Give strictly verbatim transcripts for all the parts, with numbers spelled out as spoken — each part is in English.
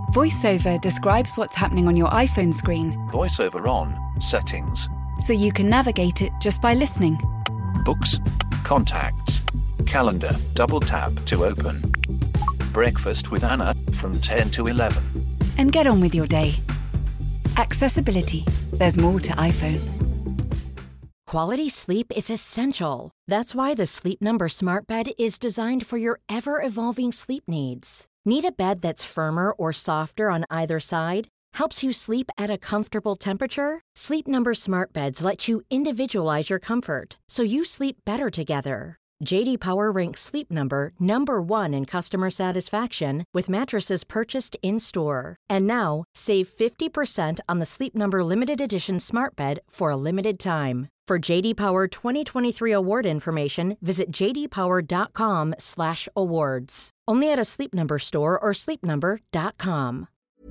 VoiceOver describes what's happening on your iPhone screen. VoiceOver on, settings. So you can navigate it just by listening. Books, contacts, calendar, double tap to open. Breakfast with Anna from ten to eleven. And get on with your day. Accessibility. There's more to iPhone. Quality sleep is essential. That's why the Sleep Number Smart Bed is designed for your ever-evolving sleep needs. Need a bed that's firmer or softer on either side? Helps you sleep at a comfortable temperature? Sleep Number Smart Beds let you individualize your comfort, so you sleep better together. J D Power ranks Sleep Number number one in customer satisfaction with mattresses purchased in-store. And now, save fifty percent on the Sleep Number Limited Edition Smart Bed for a limited time. For J D Power twenty twenty-three award information, visit j d power dot com slash awards. Only at a Sleep Number store or sleep number dot com.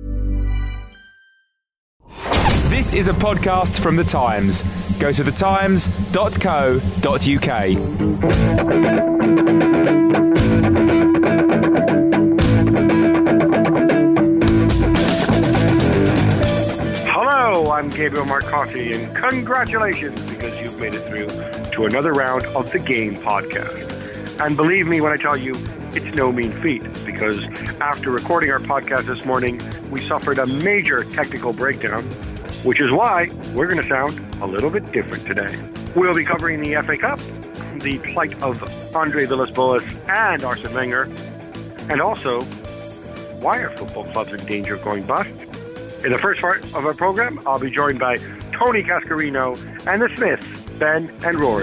This is a podcast from The Times. Go to the times dot co dot u k. Hello, I'm Gabriel Marcotti, and congratulations because you've made it through to another round of the Game Podcast. And believe me when I tell you, it's no mean feat, because after recording our podcast this morning, we suffered a major technical breakdown, which is why we're going to sound a little bit different today. We'll be covering the F A Cup, the plight of Andre Villas-Boas and Arsene Wenger, and also why are football clubs in danger of going bust. In the first part of our program, I'll be joined by Tony Cascarino and the Smiths, Ben and Rory.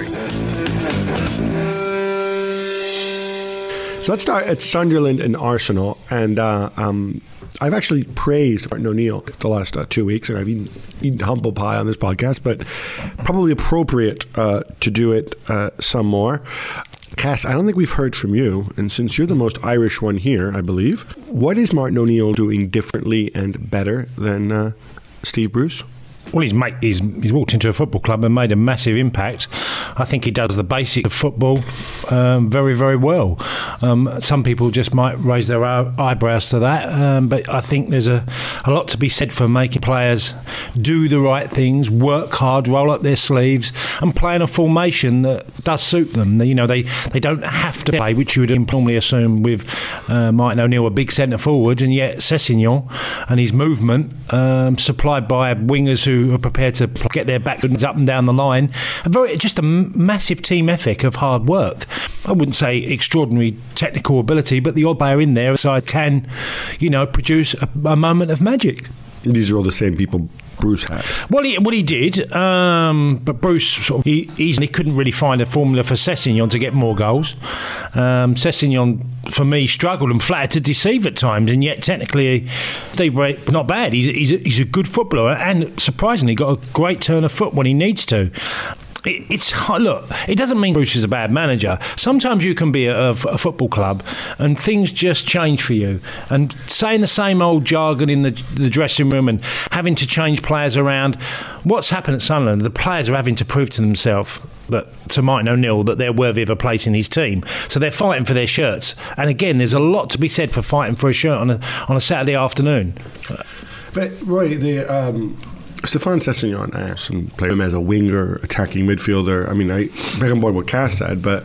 So let's start at Sunderland and Arsenal. And uh, um, I've actually praised Martin O'Neill the last uh, two weeks, and I've eaten, eaten humble pie on this podcast, but probably appropriate uh, to do it uh, some more. Cass, I don't think we've heard from you, and since you're the most Irish one here, I believe, what is Martin O'Neill doing differently and better than uh, Steve Bruce? Well, he's, made, he's he's walked into a football club and made a massive impact. I think he does the basics of football um, very, very well. Um, some people just might raise their eyebrows to that, um, but I think there's a, a lot to be said for making players do the right things, work hard, roll up their sleeves, and play in a formation that does suit them. You know, they, they don't have to play, which you would normally assume with uh, Martin O'Neill, a big centre forward, and yet Sessegnon and his movement um, supplied by wingers who who are prepared to get their backs up and down the line. A very, just a massive team ethic of hard work. I wouldn't say extraordinary technical ability, but the odd player in there side can, you know, produce a, a moment of magic. These are all the same people Bruce had. Well, he, well, he did, um, but Bruce sort of, he, he couldn't really find a formula for Sessegnon to get more goals. Um, Sessegnon, for me, struggled and flattered to deceive at times, and yet technically, Steve Bray, not bad. He's, he's, a, he's a good footballer, and surprisingly, got a great turn of foot when he needs to. It's look, it doesn't mean Bruce is a bad manager. Sometimes you can be a, a football club and things just change for you. And saying the same old jargon in the, the dressing room and having to change players around, what's happened at Sunderland, the players are having to prove to themselves, that to Martin O'Neill, that they're worthy of a place in his team. So they're fighting for their shirts. And again, there's a lot to be said for fighting for a shirt on a, on a Saturday afternoon. But Roy, the... Um Stéphane Sessegnon asked and played him as a winger, attacking midfielder. I mean, I back on board what Cass said, but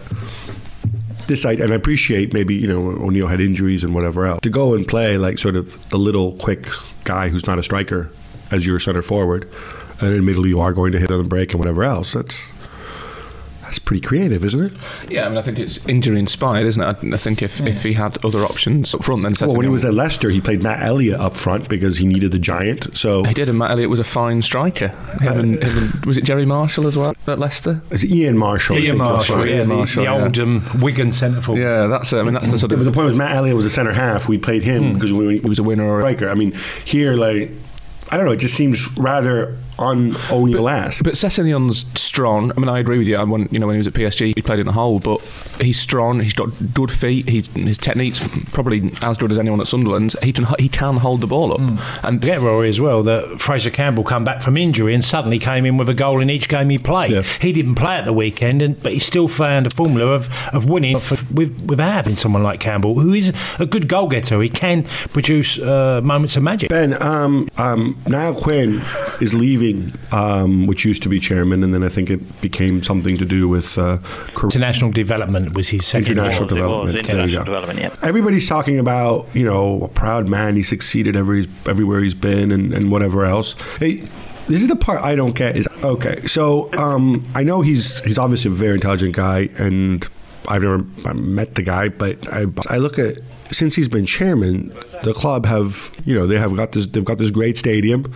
this I and I appreciate maybe, you know, O'Neill had injuries and whatever else. To go and play like sort of the little quick guy who's not a striker as your centre forward, and admittedly you are going to hit on the break and whatever else, that's that's pretty creative, isn't it? Yeah, I mean, I think it's injury inspired, isn't it? I, I think if, yeah. if he had other options up front, then well, when he was at Leicester, he played Matt Elliott up front because he needed the giant. So he did, and Matt Elliott was a fine striker. Him uh, and, him and, was it Jerry Marshall as well at Leicester? Is it Ian Marshall? Ian Marshall, yeah, Ian the, Marshall, the yeah. old um, Wigan centre forward. Yeah, that's. Uh, I mean, that's the sort of. Yeah, but the point was, Matt Elliott was a centre half. We played him because mm. we, he was a winner or a striker. I mean, here, like, I don't know. It just seems rather on O'Neill-esque. But Sessegnon's strong. I mean, I agree with you. I want, you know, when he was at P S G, he played in the hole, but he's strong. He's got good feet. He, his technique's probably as good as anyone at Sunderland. He can he can hold the ball up. Mm. And get Rory as well that Fraser Campbell come back from injury and suddenly came in with a goal in each game he played. Yeah. He didn't play at the weekend, and, but he still found a formula of, of winning for, with, without having someone like Campbell, who is a good goal getter. He can produce uh, moments of magic. Ben, um, um, Niall Quinn is leaving, um, which used to be chairman, and then I think it became something to do with uh, international development was his second international job. development. International development, yeah. Everybody's talking about, you know, a proud man. He succeeded every everywhere he's been, and, and whatever else. Hey, this is the part I don't get. Is okay. So um, I know he's he's obviously a very intelligent guy, and I've never met the guy, but I, I look at since he's been chairman, the club have you know they have got this they've got this great stadium,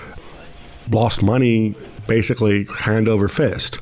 lost money basically hand over fist,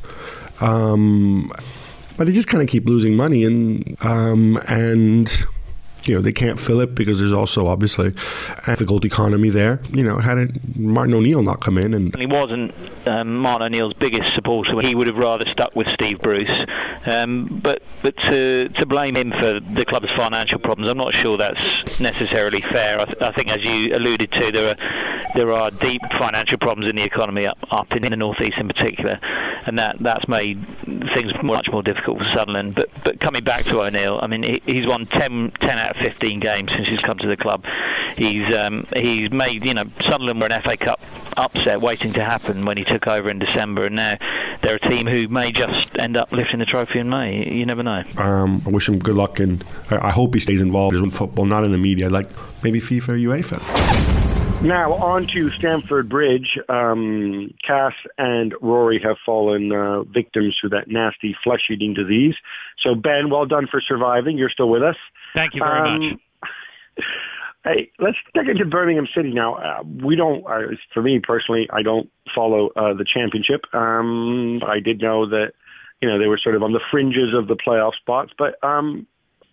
um, but they just kind of keep losing money, and um, and. You know, they can't fill it because there's also obviously a difficult economy there. You know, had it, Martin O'Neill not come in. And he wasn't um, Martin O'Neill's biggest supporter. He would have rather stuck with Steve Bruce. Um, but but to, to blame him for the club's financial problems, I'm not sure that's necessarily fair. I, th- I think, as you alluded to, there are there are deep financial problems in the economy up, up in the North East in particular. And that, that's made things much more difficult for Sunderland. But but coming back to O'Neill, I mean, he, he's won ten, ten out of fifteen games since he's come to the club. He's um, he's made, you know, Sunderland were an F A Cup upset waiting to happen when he took over in December, and now they're a team who may just end up lifting the trophy in May. You never know. Um, I wish him good luck, and I, I hope he stays involved in football, not in the media, like maybe FIFA or UEFA. Now, on to Stamford Bridge. Um, Cass and Rory have fallen uh, victims to that nasty flesh-eating disease. So, Ben, well done for surviving. You're still with us. Thank you very um, much. Hey, let's get into Birmingham City now. Uh, we don't, uh, for me personally, I don't follow uh, the championship. Um, I did know that, you know, they were sort of on the fringes of the playoff spots, but um,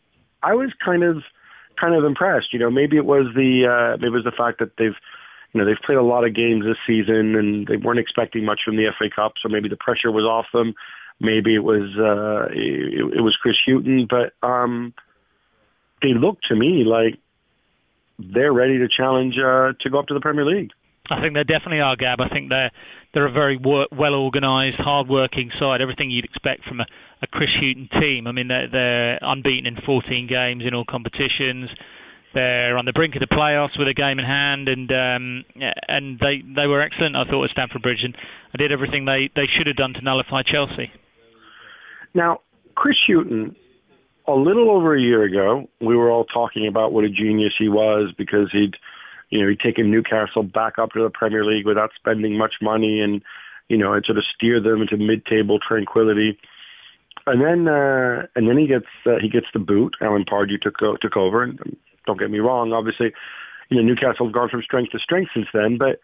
I was kind of... kind of impressed. You know, maybe it was the uh, maybe it was the fact that they've, you know, they've played a lot of games this season and they weren't expecting much from the F A Cup, so maybe the pressure was off them. Maybe it was uh, it, it was Chris Hughton, but um, they look to me like they're ready to challenge uh, to go up to the Premier League. I think they definitely are, Gab. I think they're they're a very wor- well-organised, hard-working side. Everything you'd expect from a, a Chris Hughton team. I mean, they're, they're unbeaten in fourteen games in all competitions. They're on the brink of the playoffs with a game in hand, and um, and they they were excellent, I thought, at Stamford Bridge, and I did everything they, they should have done to nullify Chelsea. Now, Chris Hughton, a little over a year ago, we were all talking about what a genius he was because he'd You know, he'd taken Newcastle back up to the Premier League without spending much money, and you know, it sort of steered them into mid-table tranquility. And then, uh, and then he gets uh, he gets the boot. Alan Pardew took uh, took over, and don't get me wrong, obviously, you know, Newcastle have gone from strength to strength since then. But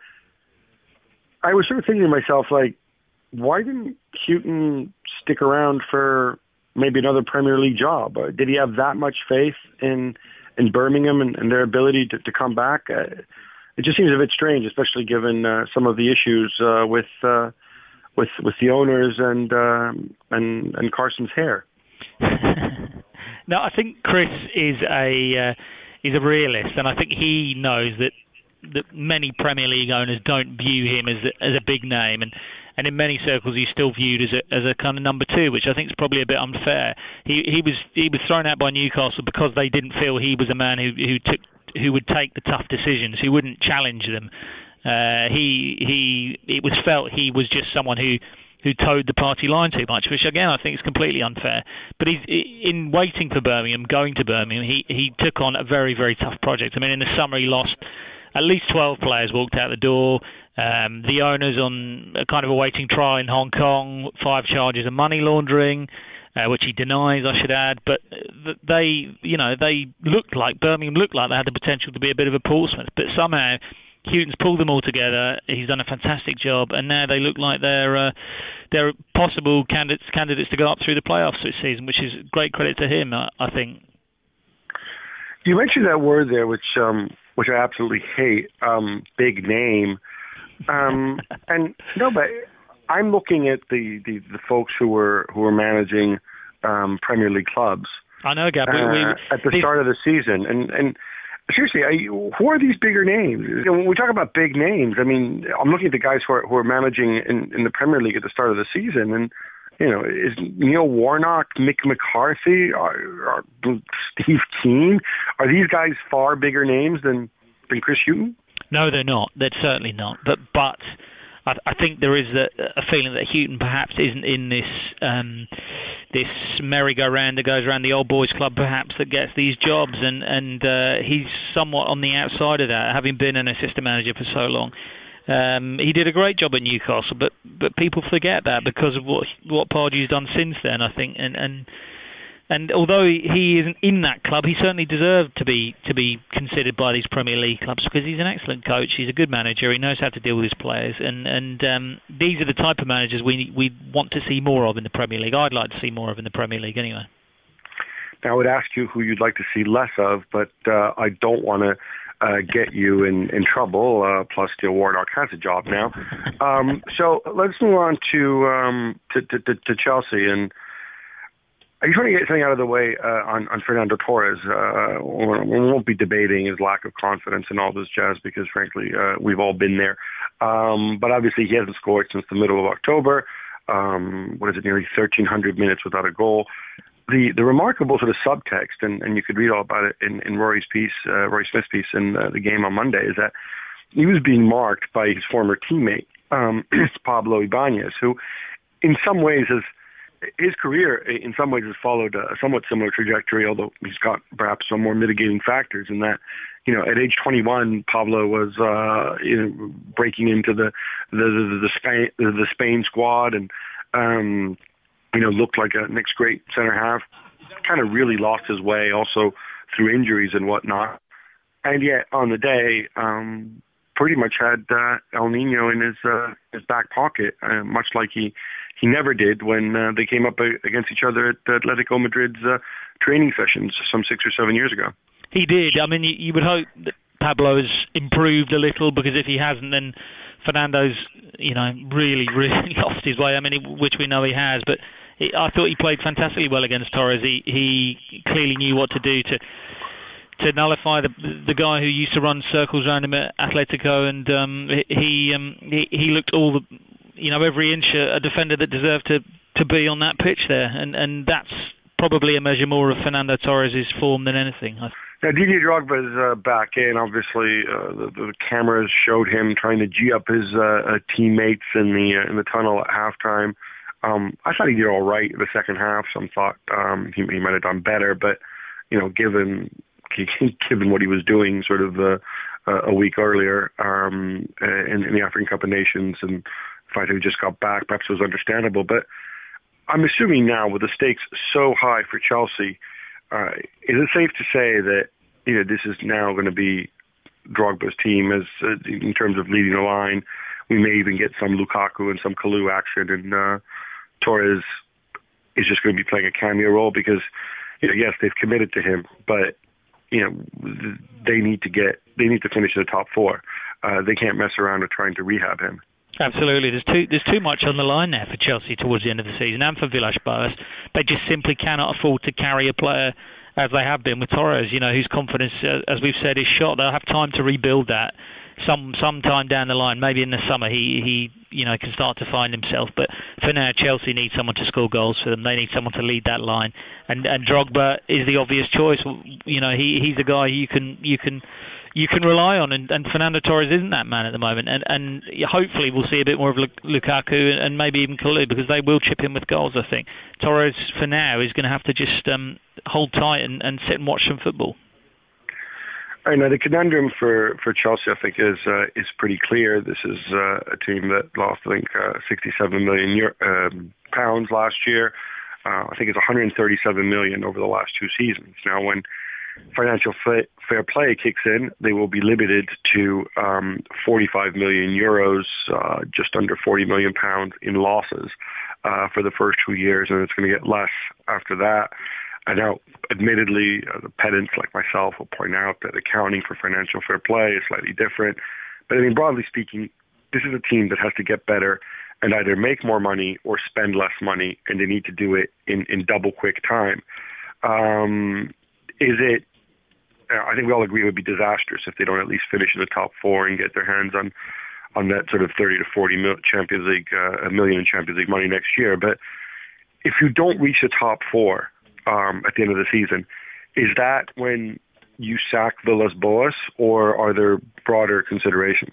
I was sort of thinking to myself, like, why didn't Hughton stick around for maybe another Premier League job? Uh, did he have that much faith in? in Birmingham and, and their ability to, to come back? Uh, it just seems a bit strange, especially given uh, some of the issues uh, with uh, with with the owners and um, and and Carson's hair. No, I think Chris is a uh, is a realist, and I think he knows that that many Premier League owners don't view him as a, as a big name, and. And in many circles, he's still viewed as a as a kind of number two, which I think is probably a bit unfair. He he was he was thrown out by Newcastle because they didn't feel he was a man who who took who would take the tough decisions, who wouldn't challenge them. Uh, he he it was felt he was just someone who who towed the party line too much, which again I think is completely unfair. But he's in waiting for Birmingham, going to Birmingham, he he took on a very very tough project. I mean, in the summer he lost at least twelve players, walked out the door. Um, the owners on a kind of awaiting trial in Hong Kong, five charges of money laundering, uh, which he denies, I should add. But they, you know, they looked like, Birmingham looked like they had the potential to be a bit of a Portsmouth. But somehow, Hughton's pulled them all together. He's done a fantastic job, and now they look like they're uh, they're possible candidates candidates to go up through the playoffs this season, which is great credit to him, I, I think. You mentioned that word there, which um, which I absolutely hate, um, big name. Um, and no, but I'm looking at the, the, the folks who were who were managing um, Premier League clubs. I know, Gab. Uh, we, we, at the start of the season, and and seriously, I, who are these bigger names? You know, when we talk about big names, I mean, I'm looking at the guys who are who are managing in, in the Premier League at the start of the season, and you know, is Neil Warnock, Mick McCarthy, or, or Steve Keane? Are these guys far bigger names than than Chris Hughton? No, they're not. They're certainly not. But but I, I think there is a, a feeling that Hughton perhaps isn't in this um, this merry-go-round that goes around the old boys club, perhaps, that gets these jobs, and and uh, he's somewhat on the outside of that, having been an assistant manager for so long. Um, he did a great job at Newcastle, but but people forget that because of what what Pardew's done since then, I think, and and. And although he isn't in that club, he certainly deserved to be to be considered by these Premier League clubs because he's an excellent coach. He's a good manager. He knows how to deal with his players, and and um, these are the type of managers we we want to see more of in the Premier League. I'd like to see more of in the Premier League anyway. Now, I would ask you who you'd like to see less of, but uh, I don't want to uh, get you in in trouble. Uh, plus, Neil Warnock has a job now. Um, so let's move on to um, to, to, to, to Chelsea. And are you trying to get something out of the way uh, on, on Fernando Torres? Uh, we won't be debating his lack of confidence and all this jazz because, frankly, uh, we've all been there. Um, but obviously, he hasn't scored since the middle of October. Um, what is it, nearly thirteen hundred minutes without a goal. The the remarkable sort of subtext, and, and you could read all about it in, in Rory's piece, uh, Rory Smith's piece in uh, the Game on Monday, is that he was being marked by his former teammate, um, Pablo Ibanez, who in some ways has his career in some ways has followed a somewhat similar trajectory, although he's got perhaps some more mitigating factors in that, you know, at age twenty-one, Pablo was uh, you know, breaking into the the the, the, Spain, the, the Spain squad and um, you know looked like a next great center half. Kind of really lost his way also through injuries and whatnot, and yet on the day, um, pretty much had uh, El Nino in his uh, his back pocket, uh, much like he. He never did when uh, they came up against each other at Atletico Madrid's uh, training sessions some six or seven years ago. He did. I mean, you, you would hope that Pablo has improved a little because if he hasn't, then Fernando's, you know, really, really lost his way. I mean, it, which we know he has. But it, I thought he played fantastically well against Torres. He, he clearly knew what to do to to nullify the the guy who used to run circles around him at Atletico, and um, he, um, he he looked all the. You know, every inch a defender that deserved to, to be on that pitch there. And, and that's probably a measure more of Fernando Torres' form than anything. Now, Didier Drogba is uh, back in. Obviously, uh, the, the cameras showed him trying to G up his uh, uh, teammates in the uh, in the tunnel at halftime. Um, I thought he did all right in the second half. Some thought um, he, he might have done better. But, you know, given given what he was doing sort of uh, uh, a week earlier um, in, in the African Cup of Nations and the fact that we just got back, perhaps it was understandable. But I'm assuming now, with the stakes so high for Chelsea, uh, is it safe to say that you know this is now going to be Drogba's team as uh, in terms of leading the line? We may even get some Lukaku and some Kalou action, and uh, Torres is just going to be playing a cameo role because, you know, yes, they've committed to him, but you know they need to get they need to finish in the top four. Uh, they can't mess around with trying to rehab him. Absolutely. There's too there's too much on the line there for Chelsea towards the end of the season and for Villas-Boas. They just simply cannot afford to carry a player as they have been with Torres, you know, whose confidence, uh, as we've said, is shot. They'll have time to rebuild that some sometime down the line. Maybe in the summer he, he you know can start to find himself. But for now, Chelsea need someone to score goals for them. They need someone to lead that line. And and Drogba is the obvious choice. You know, he he's a guy you can you can you can rely on, and, and Fernando Torres isn't that man at the moment, and and hopefully we'll see a bit more of Lukaku and maybe even Kalou, because they will chip in with goals, I think. Torres, for now, is going to have to just um, hold tight and, and sit and watch some football. All right, now the conundrum for, for Chelsea, I think, is uh, is pretty clear. This is uh, a team that lost, I think, uh, sixty-seven million Euro, um, pounds last year. Uh, I think it's one hundred thirty-seven million over the last two seasons. Now, when financial fa- fair play kicks in, they will be limited to um, forty-five million euros, uh, just under forty million pounds in losses uh, for the first two years, and it's going to get less after that. And now, admittedly, uh, the pedants like myself will point out that accounting for financial fair play is slightly different. But I mean, broadly speaking, this is a team that has to get better and either make more money or spend less money, and they need to do it in, in double quick time. Um, is it, I think we all agree it would be disastrous if they don't at least finish in the top four and get their hands on, on that sort of thirty to forty mil Champions League, uh, a million in Champions League money next year. But if you don't reach the top four um, at the end of the season, is that when you sack Villas-Boas, or are there broader considerations?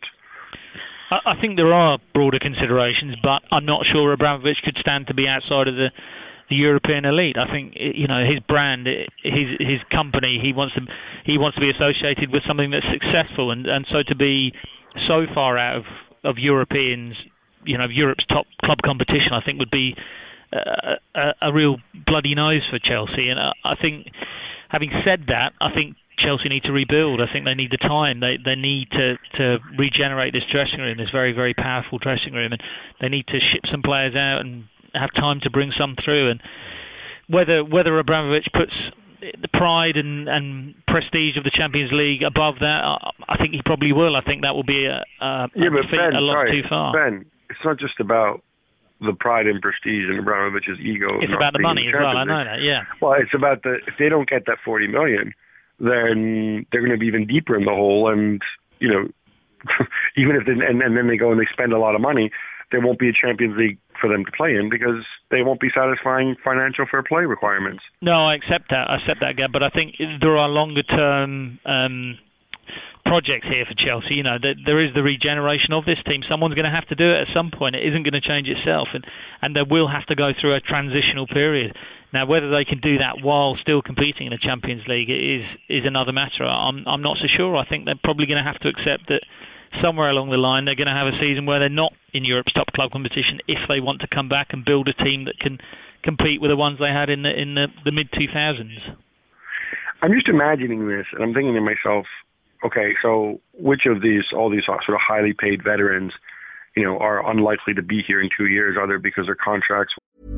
I think there are broader considerations, but I'm not sure Abramovich could stand to be outside of the, the European elite. I think, you know, his brand, his his company, he wants to he wants to be associated with something that's successful, and, and so to be so far out of, of Europeans, you know, Europe's top club competition, I think would be a, a, a real bloody nose for Chelsea. And I, I think, having said that, I think Chelsea need to rebuild. I think they need the time. They they need to, to regenerate this dressing room, this very, very powerful dressing room, and they need to ship some players out and have time to bring some through. And whether whether Abramovich puts the pride and, and prestige of the Champions League above that, I, I think he probably will. I think that will be a, a, yeah, a but feat Ben, a lot sorry, too far. Ben, it's not just about the pride and prestige and Abramovich's ego. It's about the money as well. I know that. Yeah. Well, it's about the if they don't get that forty million. Then they're going to be even deeper in the hole, and you know, even if they, and, and then they go and they spend a lot of money, there won't be a Champions League for them to play in because they won't be satisfying financial fair play requirements. No, I accept that. I accept that, Gab. But I think there are longer term um, projects here for Chelsea. You know, there, there is the regeneration of this team. Someone's going to have to do it at some point. It isn't going to change itself, and and they will have to go through a transitional period. Now, whether they can do that while still competing in the Champions League is is another matter. I'm I'm not so sure. I think they're probably going to have to accept that somewhere along the line they're going to have a season where they're not in Europe's top club competition if they want to come back and build a team that can compete with the ones they had in the in the, the mid two thousands. I'm just imagining this, and I'm thinking to myself, okay, so which of these, all these sort of highly paid veterans, you know, are unlikely to be here in two years, either because their contracts.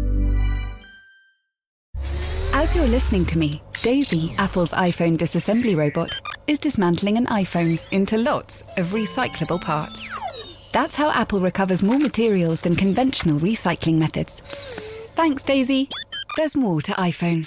As you're listening to me, Daisy, Apple's iPhone disassembly robot, is dismantling an iPhone into lots of recyclable parts. That's how Apple recovers more materials than conventional recycling methods. Thanks, Daisy. There's more to iPhone.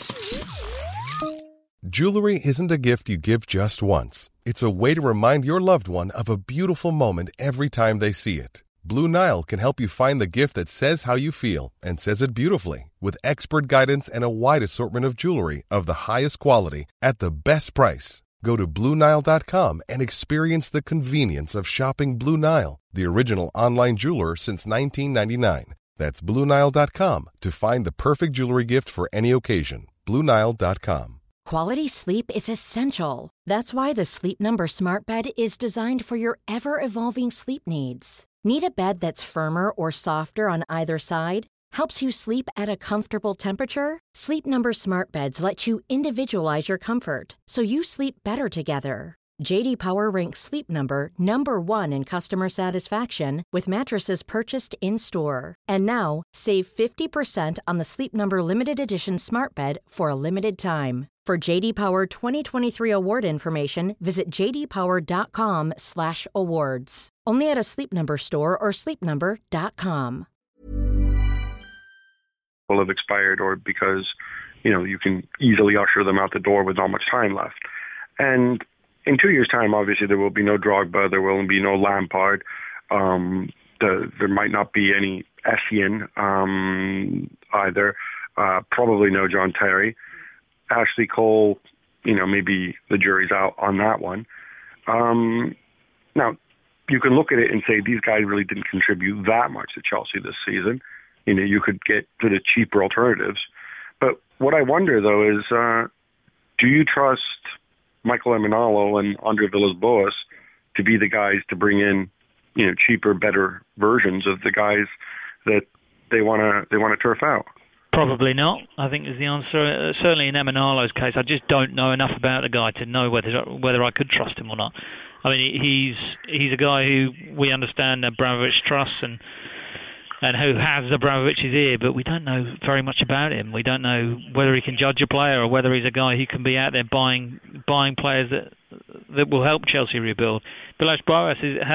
Jewelry isn't a gift you give just once. It's a way to remind your loved one of a beautiful moment every time they see it. Blue Nile can help you find the gift that says how you feel and says it beautifully, with expert guidance and a wide assortment of jewelry of the highest quality at the best price. Go to Blue Nile dot com and experience the convenience of shopping Blue Nile, the original online jeweler since nineteen ninety-nine. That's Blue Nile dot com to find the perfect jewelry gift for any occasion. Blue Nile dot com. Quality sleep is essential. That's why the Sleep Number Smart Bed is designed for your ever-evolving sleep needs. Need a bed that's firmer or softer on either side? Helps you sleep at a comfortable temperature? Sleep Number Smart Beds let you individualize your comfort so you sleep better together. J D Power ranks Sleep Number number one in customer satisfaction with mattresses purchased in-store. And now, save fifty percent on the Sleep Number Limited Edition Smart Bed for a limited time. For J D Power twenty twenty-three award information, visit j d power dot com slash awards. Only at a Sleep Number store or sleep number dot com. Will have expired, or because, you know, you can easily usher them out the door with not much time left. And in two years' time, obviously, there will be no Drogba, there will be no Lampard, um, the, there might not be any Essien um, either, uh, probably no John Terry. Ashley Cole, you know, maybe the jury's out on that one. Um, now, you can look at it and say these guys really didn't contribute that much to Chelsea this season. You know, you could get to the cheaper alternatives. But what I wonder, though, is uh, do you trust Michael Emenalo and Andre Villas-Boas to be the guys to bring in, you know, cheaper, better versions of the guys that they want to they want to turf out? Probably not, I think is the answer. Uh, certainly in Emenalo's case, I just don't know enough about the guy to know whether whether I could trust him or not. I mean, he's he's a guy who we understand Abramovich trusts and and who has Abramovich's ear, but we don't know very much about him. We don't know whether he can judge a player or whether he's a guy who can be out there buying buying players that that will help Chelsea rebuild. Villas-Boas has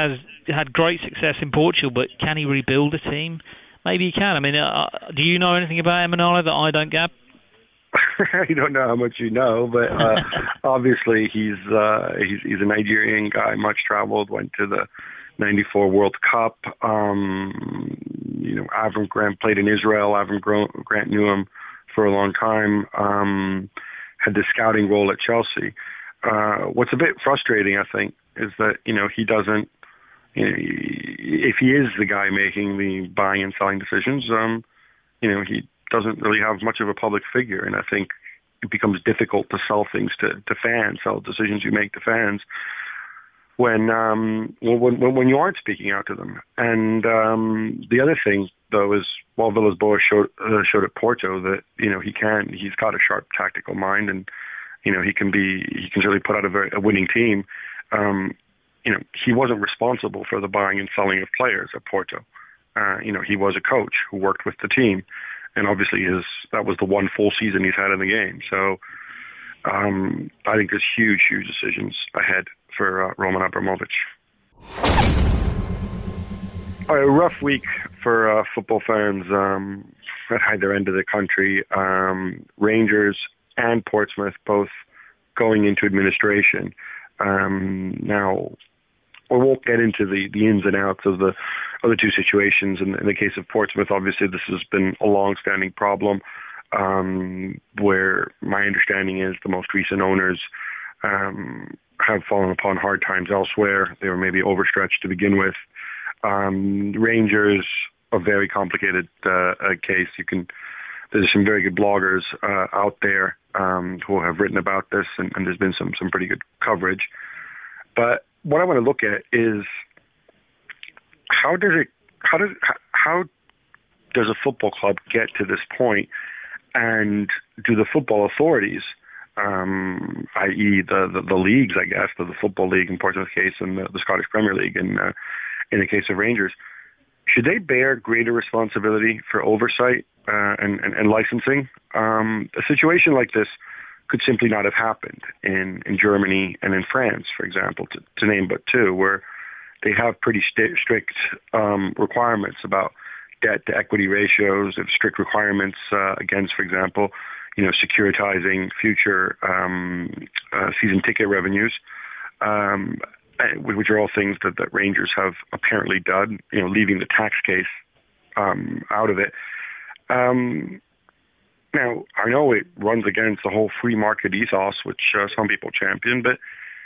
had great success in Portugal, but can he rebuild a team? Maybe he can. I mean, uh, do you know anything about Emenalo that I don't, Gab? I don't know how much you know, but uh, obviously he's, uh, he's he's a Nigerian guy, much traveled, went to the ninety-four World Cup. Um, you know, Avram Grant played in Israel. Avram Grant knew him for a long time. Um, had the scouting role at Chelsea. Uh, what's a bit frustrating, I think, is that, you know, he doesn't, you know, if he is the guy making the buying and selling decisions, um, you know, he doesn't really have much of a public figure. And I think it becomes difficult to sell things to, to fans, sell decisions you make to fans when, um, when, when, when you aren't speaking out to them. And um, the other thing, though, is while Villas-Boas showed, uh, showed at Porto that, you know, he can, he's got a sharp tactical mind and, you know, he can be, he can really put out a, very, a winning team. Um, you know, he wasn't responsible for the buying and selling of players at Porto. Uh, you know, he was a coach who worked with the team. And obviously his, that was the one full season he's had in the game. So um, I think there's huge, huge decisions ahead for uh, Roman Abramovich. A rough week for uh, football fans um, at either end of the country. Um, Rangers and Portsmouth both going into administration. Um, now, we won't get into the, the ins and outs of the of the two situations. In, in the case of Portsmouth, obviously this has been a long-standing problem um, where my understanding is the most recent owners um, have fallen upon hard times elsewhere. They were maybe overstretched to begin with. Um, Rangers, a very complicated uh, uh, case. You can There's some very good bloggers uh, out there um, who have written about this, and, and there's been some, some pretty good coverage. But what I want to look at is how does it how does how does a football club get to this point, and do the football authorities, um, that is, the, the the leagues, I guess, the, the Football League in Portsmouth's case, and the, the Scottish Premier League in uh, in the case of Rangers, should they bear greater responsibility for oversight uh, and, and, and licensing? Um, a situation like this could simply not have happened in, in Germany and in France, for example, to, to name but two, where they have pretty st- strict um, requirements about debt to equity ratios, of strict requirements uh, against, for example, you know, securitizing future um, uh, season ticket revenues, um, which are all things that, that Rangers have apparently done, you know, leaving the tax case um, out of it. Um, now, I know it runs against the whole free market ethos, which uh, some people champion, but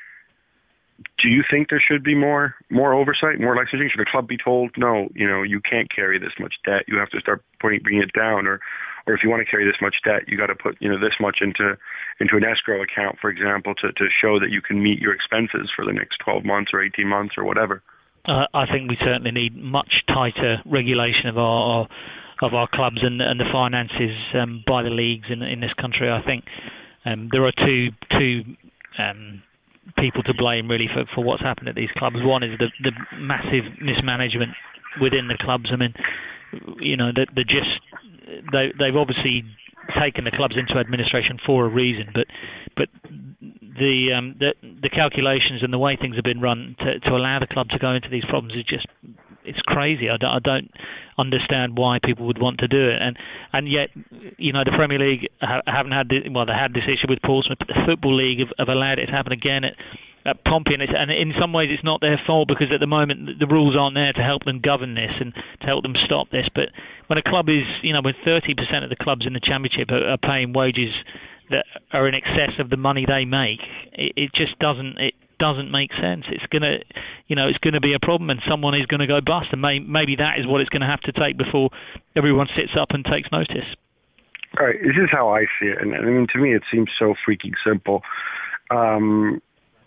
do you think there should be more more oversight, more licensing? Should a club be told, no, you know, you can't carry this much debt, you have to start putting, bringing it down, or or if you want to carry this much debt, you got to put, you know, this much into into an escrow account, for example, to, to show that you can meet your expenses for the next twelve months or eighteen months or whatever? Uh, I think we certainly need much tighter regulation of our, our of our clubs and, and the finances um, by the leagues in in this country. I think um, there are two two um, people to blame really for, for what's happened at these clubs. One is the the massive mismanagement within the clubs. I mean, you know, they're, they're just they they've obviously taken the clubs into administration for a reason, but but the um, the, the calculations and the way things have been run to, to allow the club to go into these problems is just, it's crazy. I don't, I don't understand why people would want to do it, and and yet, you know, the Premier League ha- haven't had this, well, they had this issue with Portsmouth, but the Football League have, have allowed it to happen again at, at Pompey, and, it's, and in some ways it's not their fault, because at the moment the rules aren't there to help them govern this and to help them stop this. But when a club is, you know, when thirty percent of the clubs in the Championship are, are paying wages that are in excess of the money they make, it, it just doesn't it doesn't make sense. It's gonna, you know, it's gonna be a problem, and someone is gonna go bust, and may, maybe that is what it's gonna have to take before everyone sits up and takes notice. All right, this is how I see it, and I mean, to me, it seems so freaking simple. Um,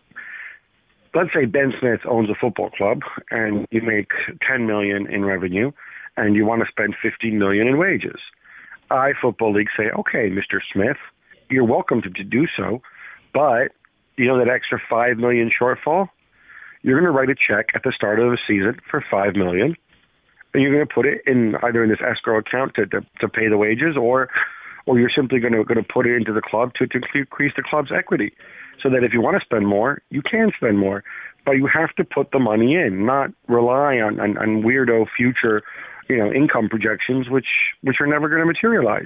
let's say Ben Smith owns a football club, and you make ten million in revenue, and you want to spend fifteen million in wages. I, Football League, say, okay, Mister Smith, you're welcome to, to do so, but you know that extra five million shortfall? You're going to write a check at the start of the season for five million, and you're going to put it in either in this escrow account to to, to pay the wages, or or you're simply going to going to put it into the club to, to increase the club's equity, so that if you want to spend more, you can spend more. but you have to put the money in, not rely on, on, on weirdo future, you know, income projections, which which are never going to materialize.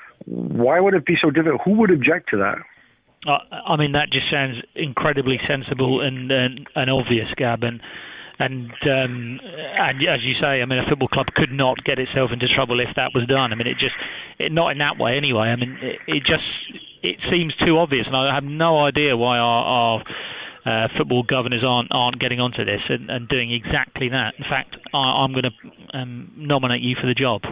Why would it be so difficult? Who would object to that? Uh, I mean, that just sounds incredibly sensible and and, and obvious, Gab. And and um, and as you say, I mean, a football club could not get itself into trouble if that was done. I mean, it just it, not in that way anyway. I mean, it, it just it seems too obvious, and I have no idea why our, our uh, football governors aren't aren't getting onto this and, and doing exactly that. In fact, I, I'm going to um, nominate you for the job.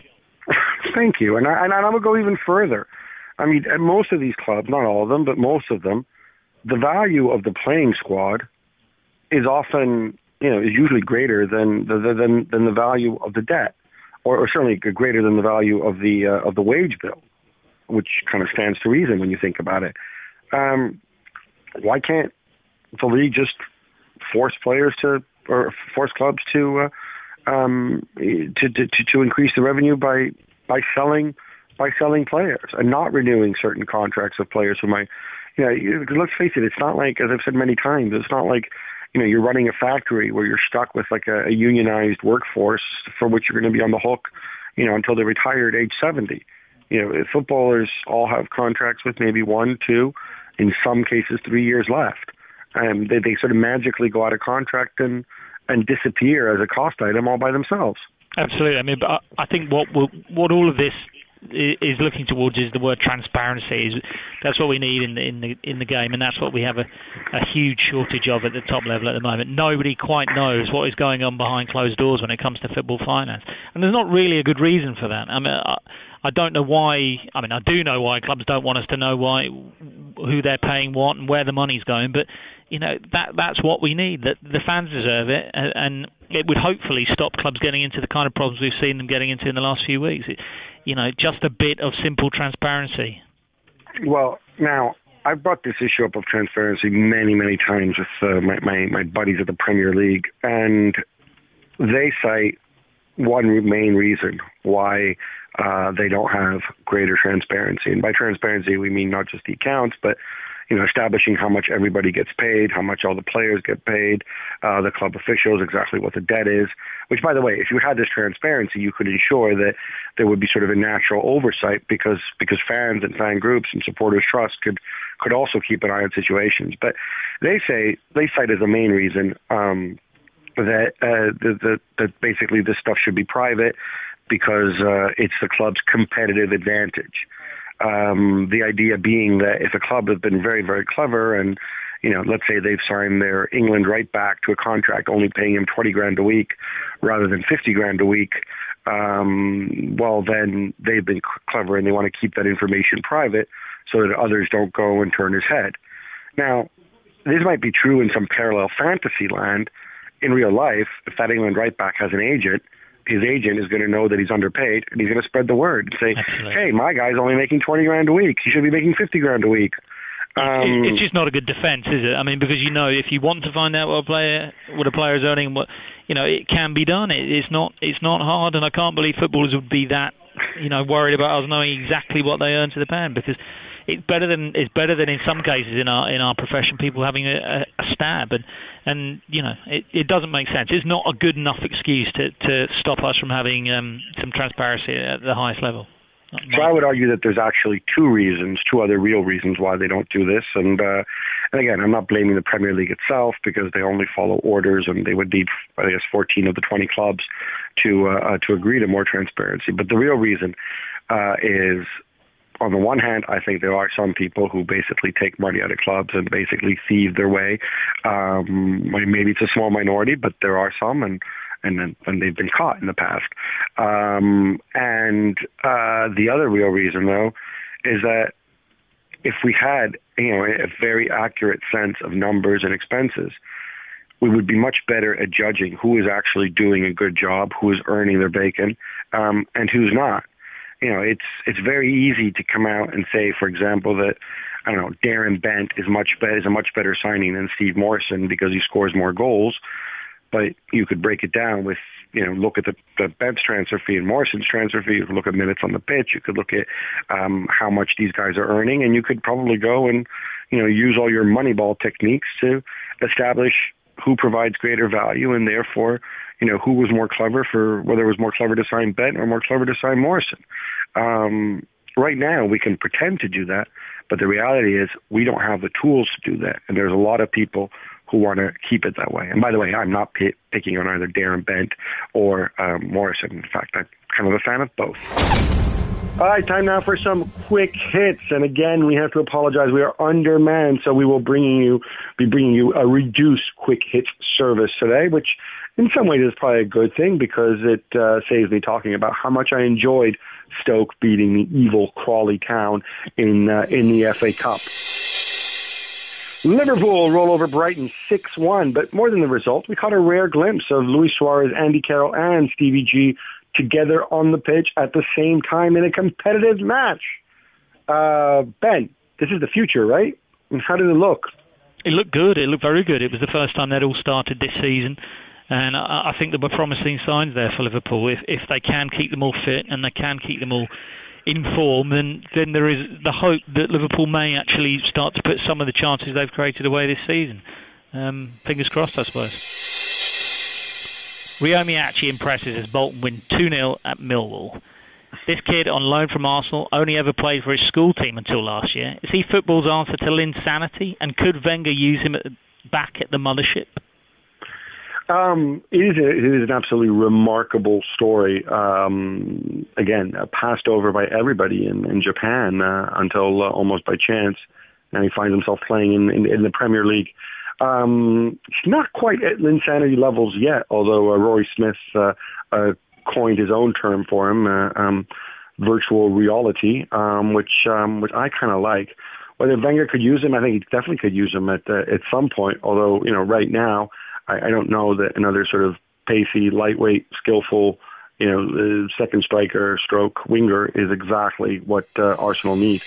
Thank you, and I, and I would go even further. I mean, at most of these clubs, not all of them, but most of them, the value of the playing squad is often, you know, is usually greater than the, than than the value of the debt, or, or certainly greater than the value of the uh, of the wage bill, which kind of stands to reason when you think about it. Um, why can't the league just force players to, or force clubs to, uh, um, to, to to increase the revenue by by selling? by selling players and not renewing certain contracts of players who might, you know, you, let's face it, it's not like, as I've said many times, it's not like, you know, you're running a factory where you're stuck with like a, a unionized workforce for which you're going to be on the hook, you know, until they retire at age seventy. You know, footballers all have contracts with maybe one, two, in some cases three years left. And they, they sort of magically go out of contract and, and disappear as a cost item all by themselves. Absolutely. I mean, but I think what will, what all of this is looking towards is the word transparency. Is that's what we need in the in the in the game, and that's what we have a, a huge shortage of at the top level at the moment. Nobody quite knows what is going on behind closed doors when it comes to football finance, and there's not really a good reason for that. I mean, I, I don't know why. I mean, I do know why clubs don't want us to know why who they're paying what and where the money's going, but you know that that's what we need. That the fans deserve it, and, and it would hopefully stop clubs getting into the kind of problems we've seen them getting into in the last few weeks. It, you know, just a bit of simple transparency. Well, now, I've brought this issue up of transparency many, many times with uh, my, my, my buddies at the Premier League, and they cite one main reason why uh, they don't have greater transparency. And by transparency, we mean not just the accounts, but you know, establishing how much everybody gets paid, how much all the players get paid, uh, the club officials, exactly what the debt is, which, by the way, if you had this transparency, you could ensure that there would be sort of a natural oversight because because fans and fan groups and supporters' trust could, could also keep an eye on situations. But they say, they cite as a main reason um, that, uh, the, the, that basically this stuff should be private because uh, it's the club's competitive advantage. Um, the idea being that if a club has been very, very clever and, you know, let's say they've signed their England right back to a contract only paying him twenty grand a week rather than fifty grand a week, um, well, then they've been clever and they want to keep that information private so that others don't go and turn his head. Now, this might be true in some parallel fantasy land. In real life, if that England right back has an agent, his agent is going to know that he's underpaid, and he's going to spread the word and say, Absolutely. hey, my guy's only making twenty grand a week. He should be making fifty grand a week. Um, it's just not a good defense, is it? I mean, because, you know, if you want to find out what a player, what a player is earning, what, you know, it can be done. It, it's not it's not hard, and I can't believe footballers would be that, you know, worried about us knowing exactly what they earn to the pound, because it's better than it's better than in some cases in our in our profession people having a, a, a stab, and and you know it, it doesn't make sense. It's not a good enough excuse to, to stop us from having um, some transparency at the highest level. So I would argue that there's actually two reasons, two other real reasons why they don't do this. And uh, and again, I'm not blaming the Premier League itself because they only follow orders, and they would need, I guess, fourteen of the twenty clubs to uh, uh, to agree to more transparency. But the real reason uh, is, on the one hand, I think there are some people who basically take money out of clubs and basically thieve their way. Um, maybe it's a small minority, but there are some, and and, and they've been caught in the past. Um, and uh, the other real reason, though, is that if we had, you know, a very accurate sense of numbers and expenses, we would be much better at judging who is actually doing a good job, who is earning their bacon, um, and who's not. You know, it's it's very easy to come out and say, for example, that, I don't know, Darren Bent is much better, is a much better signing than Steve Morrison because he scores more goals. But you could break it down with, you know, look at the, the Bent's transfer fee and Morrison's transfer fee. You could look at minutes on the pitch. You could look at um, how much these guys are earning, and you could probably go and, you know, use all your Moneyball techniques to establish who provides greater value, and therefore, you know, who was more clever for, whether it was more clever to sign Bent or more clever to sign Morrison. Um, right now, we can pretend to do that, but the reality is we don't have the tools to do that, and there's a lot of people who want to keep it that way. And by the way, I'm not p- picking on either Darren Bent or um, Morrison. In fact, I'm kind of a fan of both. All right, time now for some quick hits. And again, we have to apologize. We are undermanned, so we will bringing you be bringing you a reduced quick hits service today, which in some ways is probably a good thing because it uh, saves me talking about how much I enjoyed Stoke beating the evil Crawley Town in uh, in the F A Cup. Liverpool roll over Brighton six one, but more than the result, we caught a rare glimpse of Luis Suarez, Andy Carroll, and Stevie G together on the pitch at the same time in a competitive match. Uh, Ben, this is the future, right? And how did it look? It looked good. It looked very good. It was the first time they'd all started this season. And I, I think there were promising signs there for Liverpool. If, if they can keep them all fit and they can keep them all in form, then, then there is the hope that Liverpool may actually start to put some of the chances they've created away this season. Um, fingers crossed, I suppose. Ryo Miyaichi impresses as Bolton win two nil at Millwall. This kid, on loan from Arsenal, only ever played for his school team until last year. Is he football's answer to Linsanity? And could Wenger use him at, back at the mothership? Um, it, is a, it is an absolutely remarkable story. Um, again, uh, passed over by everybody in, in Japan uh, until uh, almost by chance. Now he finds himself playing in, in, in the Premier League. Um, it's not quite at Linsanity levels yet, although uh, Rory Smith uh, uh, coined his own term for him, uh, um, virtual reality, um, which um, which I kind of like. Whether Wenger could use him, I think he definitely could use him at uh, at some point. Although, you know, right now, I, I don't know that another sort of pacey, lightweight, skillful, you know, uh, second striker, stroke winger is exactly what uh, Arsenal need.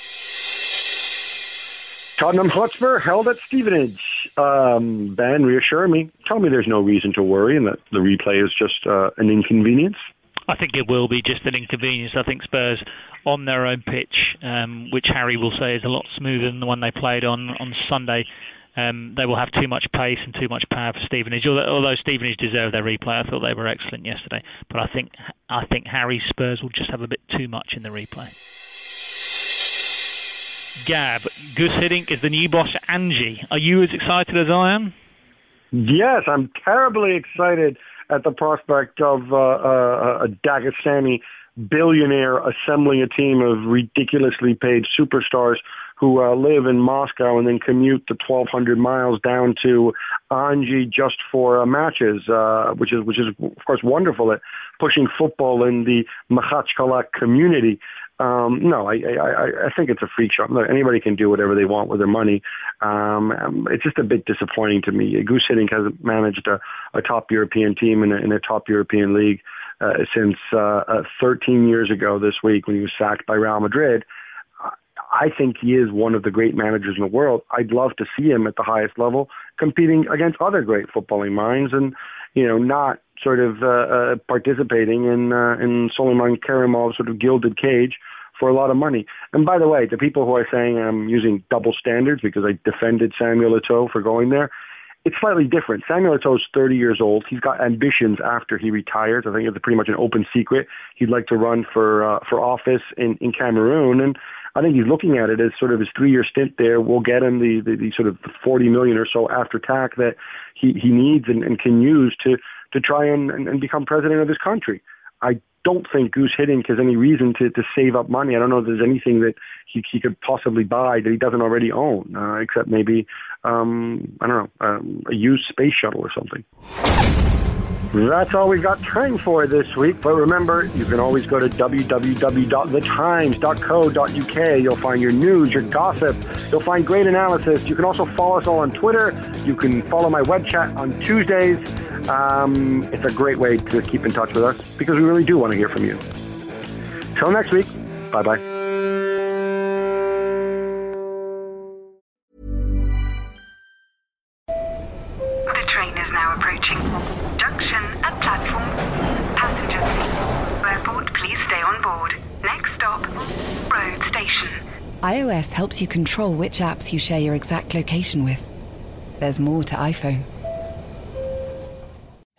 Tottenham Hotspur held at Stevenage. Um, Ben, reassure me. Tell me there's no reason to worry and that the replay is just uh, an inconvenience. I think it will be just an inconvenience. I think Spurs on their own pitch, um, which Harry will say is a lot smoother than the one they played on, on Sunday, um, they will have too much pace and too much power for Stevenage. Although, although Stevenage deserved their replay, I thought they were excellent yesterday. But I think I think Harry's Spurs will just have a bit too much in the replay. Gab, Gus Hiddink is the new boss at Angie. Are you as excited as I am? Yes, I'm terribly excited at the prospect of uh, uh, a Dagestani billionaire assembling a team of ridiculously paid superstars who uh, live in Moscow and then commute the twelve hundred miles down to Angie just for uh, matches, uh, which is which is of course wonderful at pushing football in the Makhachkala community. Um, no, I, I, I think it's a freak show. Look, anybody can do whatever they want with their money. Um, it's just a bit disappointing to me. Gus Hiddink hasn't managed a, a top European team in a, in a top European league uh, since uh, uh, thirteen years ago this week when he was sacked by Real Madrid. I think he is one of the great managers in the world. I'd love to see him at the highest level competing against other great footballing minds and, you know, not sort of uh, uh, participating in uh, in Suleiman Karimov's sort of gilded cage for a lot of money. And by the way, the people who are saying I'm using double standards because I defended Samuel Eto'o for going there, it's slightly different. Samuel Eto'o's thirty years old. He's got ambitions after he retires. I think it's pretty much an open secret. He'd like to run for uh, for office in, in Cameroon, and I think he's looking at it as sort of his three-year stint there will get him the, the, the sort of forty million or so after tax that he, he needs and, and can use to to try and, and, and become president of his country. I don't think Gus Hiddink has any reason to, to save up money. I don't know if there's anything that he, he could possibly buy that he doesn't already own, uh, except maybe, um, I don't know, um, a used space shuttle or something. That's all we've got time for this week. But remember, you can always go to w w w dot the times dot co dot u k. You'll find your news, your gossip. You'll find great analysis. You can also follow us all on Twitter. You can follow my web chat on Tuesdays. Um, it's a great way to keep in touch with us because we really do want to hear from you. Till next week. Bye-bye. The train is now approaching. Junction at platform. Passengers, airport, please stay on board. Next stop, road station. iOS helps you control which apps you share your exact location with. There's more to iPhone.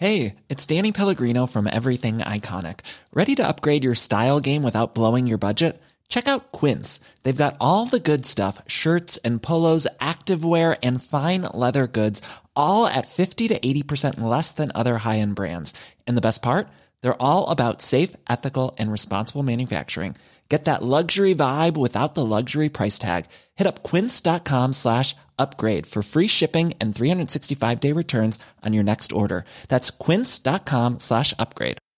Hey, it's Danny Pellegrino from Everything Iconic. Ready to upgrade your style game without blowing your budget? Check out Quince. They've got all the good stuff, shirts and polos, activewear, and fine leather goods, all at fifty to eighty percent less than other high-end brands. And the best part? They're all about safe, ethical, and responsible manufacturing. Get that luxury vibe without the luxury price tag. Hit up quince.com slash upgrade for free shipping and three sixty-five day returns on your next order. That's quince.com slash upgrade.